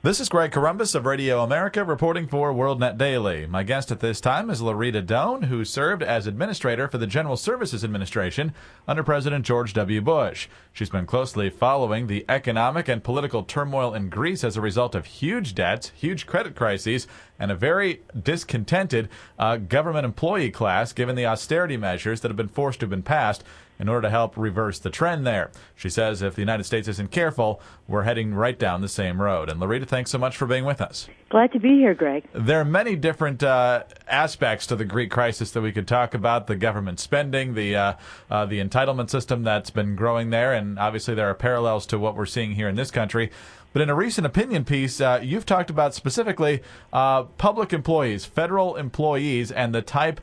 This is Greg Corombos of Radio America reporting for WorldNet Daily. My guest at this time is Larita Doan, who served as administrator for the General Services Administration under President George W. Bush. She's been closely following the economic and political turmoil in Greece as a result of huge debts, huge credit crises, and a very discontented government employee class given the austerity measures that have been forced to have been passed in order to help reverse the trend there. She says if the United States isn't careful, we're heading right down the same road. And Larita, thanks so much for being with us. Glad to be here, Greg. There are many different aspects to the Greek crisis that we could talk about. The government spending, the entitlement system that's been growing there, and obviously there are parallels to what we're seeing here in this country. But in a recent opinion piece, you've talked about specifically public employees, federal employees, and the type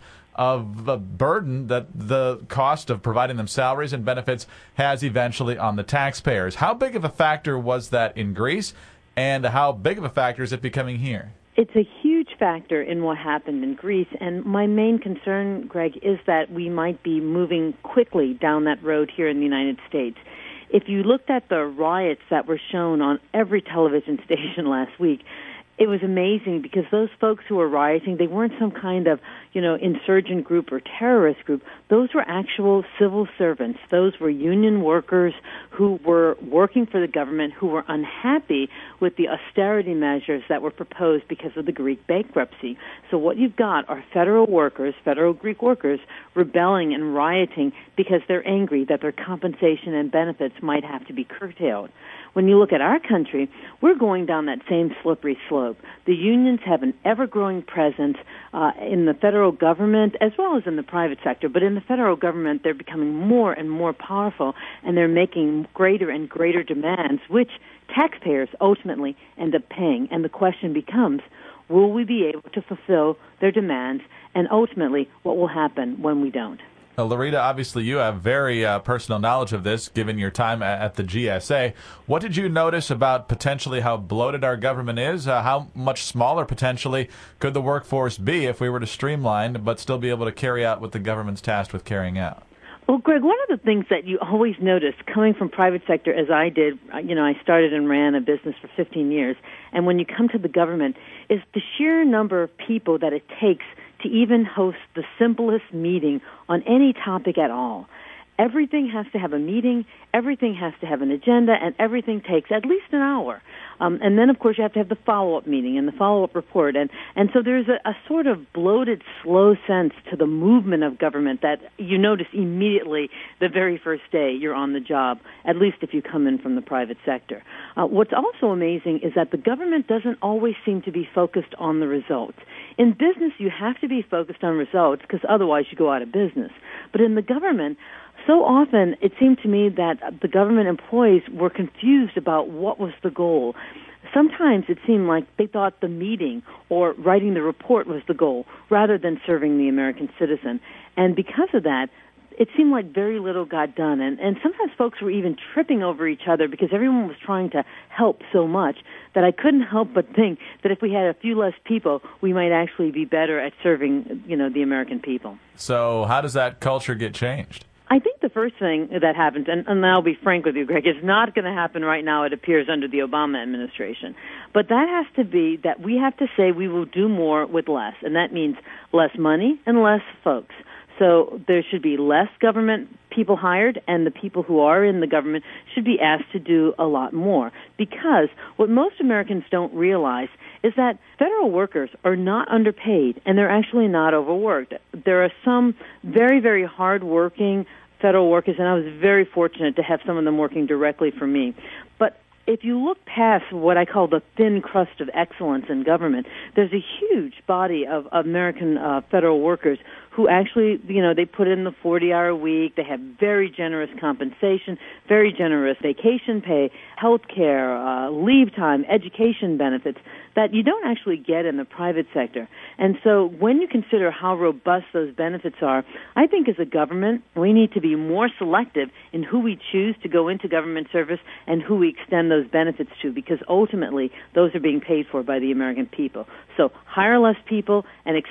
of burden that the cost of providing them salaries and benefits has eventually on the taxpayers. How big of a factor was that in Greece, and how big of a factor is it becoming here? It's a huge factor in what happened in Greece, and my main concern, Greg, is that we might be moving quickly down that road here in the United States. If you looked at the riots that were shown on every television station last week, it was amazing because those folks who were rioting, they weren't some kind of, insurgent group or terrorist group. Those were actual civil servants. Those were union workers who were working for the government, who were unhappy with the austerity measures that were proposed because of the Greek bankruptcy. So what you've got are federal workers, federal Greek workers, rebelling and rioting because they're angry that their compensation and benefits might have to be curtailed. When you look at our country, we're going down that same slippery slope. The unions have an ever-growing presence in the federal government as well as in the private sector. But in the federal government, they're becoming more and more powerful, and they're making greater and greater demands, which taxpayers ultimately end up paying. And the question becomes, will we be able to fulfill their demands, and ultimately, what will happen when we don't? Larita, obviously you have very personal knowledge of this, given your time at the GSA. What did you notice about potentially how bloated our government is? How much smaller potentially could the workforce be if we were to streamline but still be able to carry out what the government's tasked with carrying out? Well, Greg, one of the things that you always notice coming from private sector, as I did, I started and ran a business for 15 years, and when you come to the government, is the sheer number of people that it takes to even host the simplest meeting on any topic at all. Everything has to have a meeting, everything has to have an agenda, and everything takes at least an hour. And then, of course, you have to have the follow-up meeting and the follow-up report. And so there's a sort of bloated, slow sense to the movement of government that you notice immediately the very first day you're on the job, at least if you come in from the private sector. What's also amazing is that the government doesn't always seem to be focused on the results. In business, you have to be focused on results because otherwise you go out of business. But in the government, so often it seemed to me that the government employees were confused about what was the goal. Sometimes it seemed like they thought the meeting or writing the report was the goal rather than serving the American citizen. And because of that, it seemed like very little got done. And sometimes folks were even tripping over each other because everyone was trying to help so much that I couldn't help but think that if we had a few less people, we might actually be better at serving, the American people. So how does that culture get changed? I think the first thing that happens, and I'll be frank with you, Greg, it's not going to happen right now, it appears, under the Obama administration. But that has to be that we have to say we will do more with less, and that means less money and less folks. So there should be less government people hired, and the people who are in the government should be asked to do a lot more. Because what most Americans don't realize is that federal workers are not underpaid, and they're actually not overworked. There are some very, very hard-working federal workers, and I was very fortunate to have some of them working directly for me. But if you look past what I call the thin crust of excellence in government, there's a huge body of American federal workers who actually, they put in the 40-hour week, they have very generous compensation, very generous vacation pay, health care, leave time, education benefits that you don't actually get in the private sector. And so when you consider how robust those benefits are, I think as a government, we need to be more selective in who we choose to go into government service and who we extend those benefits to, because ultimately those are being paid for by the American people. So hire less people and expect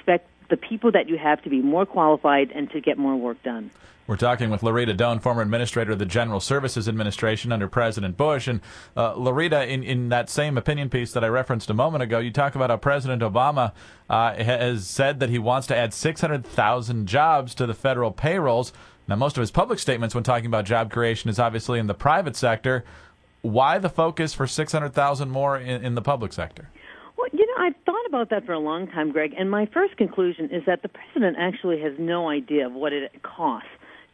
the people that you have to be more qualified and to get more work done. We're talking with Loretta Doan, former administrator of the General Services Administration under President Bush. And Loretta, in that same opinion piece that I referenced a moment ago, you talk about how President Obama has said that he wants to add 600,000 jobs to the federal payrolls. Now, most of his public statements when talking about job creation is obviously in the private sector. Why the focus for 600,000 more in the public sector? Well, I've thought about that for a long time, Greg, and my first conclusion is that the president actually has no idea of what it costs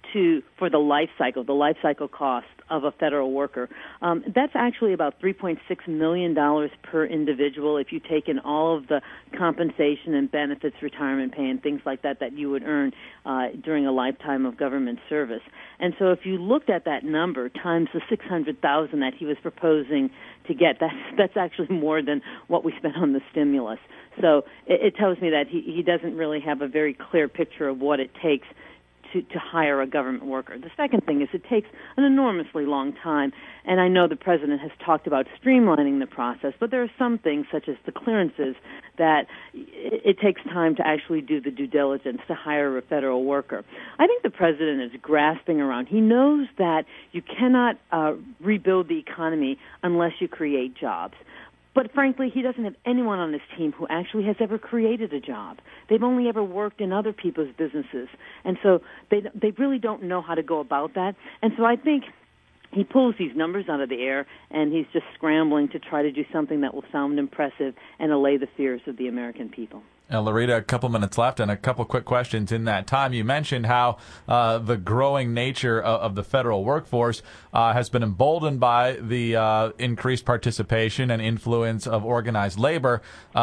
for the life cycle cost of a federal worker. That's actually about $3.6 million per individual if you take in all of the compensation and benefits, retirement pay, and things like that you would earn during a lifetime of government service. And so if you looked at that number times the 600,000 that he was proposing to get, that's actually more than what we spent on the stimulus. So it tells me that he doesn't really have a very clear picture of what it takes to hire a government worker. The second thing is it takes an enormously long time, and I know the president has talked about streamlining the process, but there are some things, such as the clearances, that it takes time to actually do the due diligence to hire a federal worker. I think the president is grasping around. He knows that you cannot rebuild the economy unless you create jobs. But frankly, he doesn't have anyone on his team who actually has ever created a job. They've only ever worked in other people's businesses. And so they really don't know how to go about that. And so I think he pulls these numbers out of the air, and he's just scrambling to try to do something that will sound impressive and allay the fears of the American people. Loretta, a couple minutes left and a couple quick questions in that time. You mentioned how the growing nature of the federal workforce has been emboldened by the increased participation and influence of organized labor.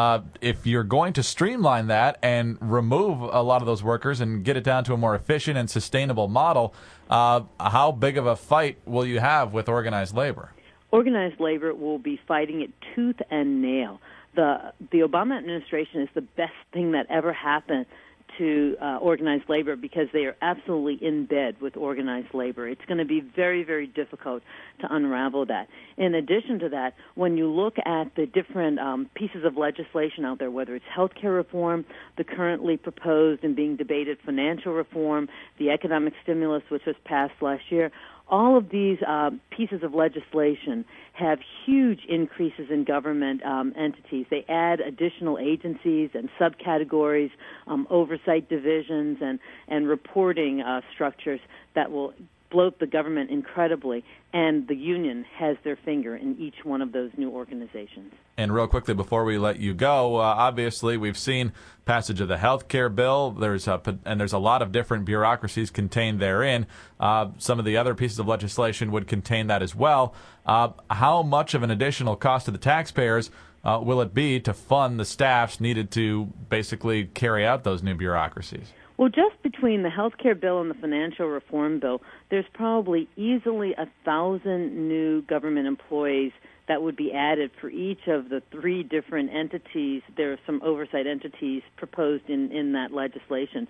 If you're going to streamline that and remove a lot of those workers and get it down to a more efficient and sustainable model, how big of a fight will you have with organized labor? Organized labor will be fighting it tooth and nail. The Obama administration is the best thing that ever happened to organized labor because they are absolutely in bed with organized labor. It's going to be very, very difficult to unravel that. In addition to that, when you look at the different pieces of legislation out there, whether it's health care reform, the currently proposed and being debated financial reform, the economic stimulus which was passed last year, all of these pieces of legislation have huge increases in government entities. They add additional agencies and subcategories, oversight divisions, and reporting structures that will bloat the government incredibly, and the union has their finger in each one of those new organizations. And real quickly before we let you go, obviously we've seen passage of the health care bill. There's a lot of different bureaucracies contained therein. Some of the other pieces of legislation would contain that as well. How much of an additional cost to the taxpayers will it be to fund the staffs needed to basically carry out those new bureaucracies? Well, just between the health care bill and the financial reform bill, there's probably easily 1,000 new government employees that would be added for each of the three different entities. There are some oversight entities proposed in that legislation.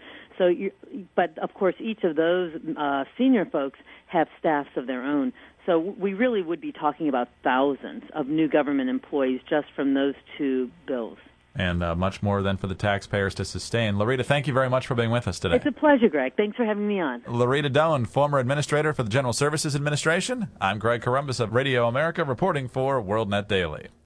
But of course, each of those senior folks have staffs of their own. So we really would be talking about thousands of new government employees just from those two bills. And much more than for the taxpayers to sustain. Loretta, thank you very much for being with us today. It's a pleasure, Greg. Thanks for having me on. Loretta Doan, former administrator for the General Services Administration. I'm Greg Corombos of Radio America, reporting for WorldNet Daily.